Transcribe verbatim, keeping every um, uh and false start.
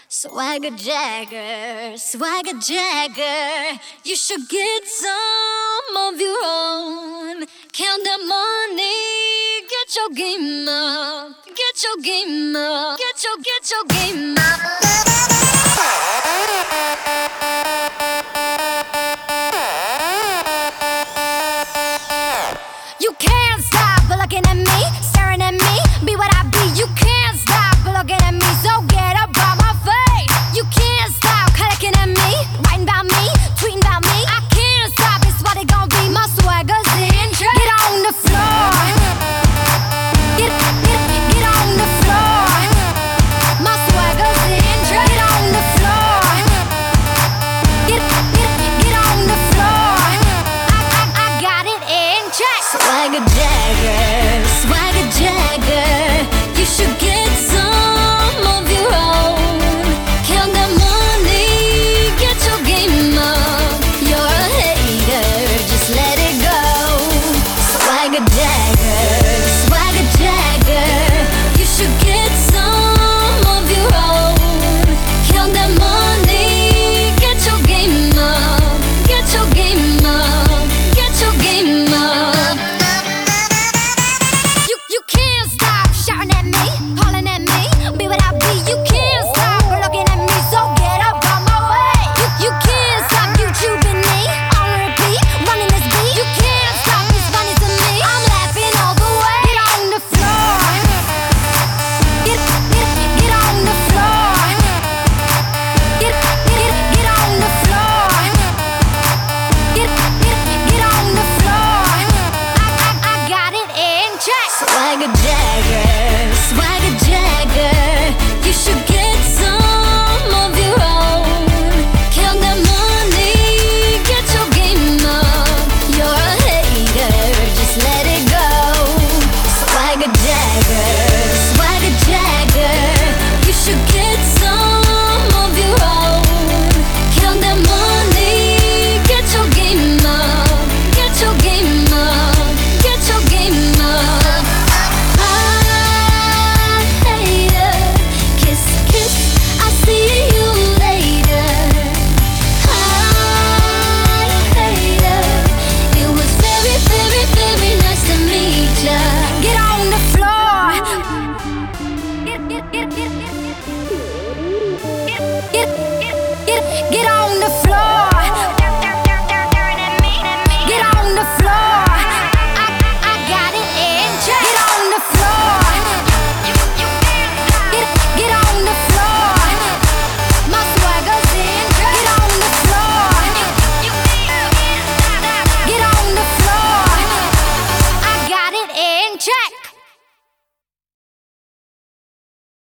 Swagger Jagger, Swagger Jagger, you should get some of your own. Count the money, get your game up, get your game up, get your, get your game up. You can't stop looking at me, staring at me, be what I be. You can't stop looking at me, so get up out my face. You can't stop looking at me, writing about me, tweeting about me. I can't stop, it's what it gon' be. My swagger's in. Get on the floor, get, get, get on the floor. My swagger's in. Get on the floor, get, get, get on the floor. I, I, I got it in check. Swagger Jagger, Swagger Jagger, you should get some of your own. Count that money, get your game up. You're a hater, just let it go. Swagger Jagger, Swagger Jagger, you should get some of your own. Count that money, get your game up, get your game up, get your game up. You, you can't stop shouting at me, calling at me, be what I be. You can't stop looking at me, so get up on my way. You, you can't stop YouTubing me, on repeat, running this beat. You can't stop, it's funny to me, I'm laughing all the way. Get on the floor, get, get, get on the floor. Get, get, get on the floor. Get, get, get on the floor. I, I, I got it in check. Swagger Jagger, Swagger Jagger, you should get some of your own. Count that money, get your game up. You're a hater, just let it go. Swagger Jagger, Swagger Jagger, you should get some of your own. Count that money, get your game up, get your game up, get your game up. I hate it. Kiss, kiss, I'll see you later. I hate it. It was very, very, very nice to meet ya. Get on the floor. Get, get, get, get, get, get, get, get, get on the floor. Get on the floor. I, I got it in check. Get on the floor. Get, get on the floor. My swagger's in. Get on the floor. Get on the floor. I got it in check.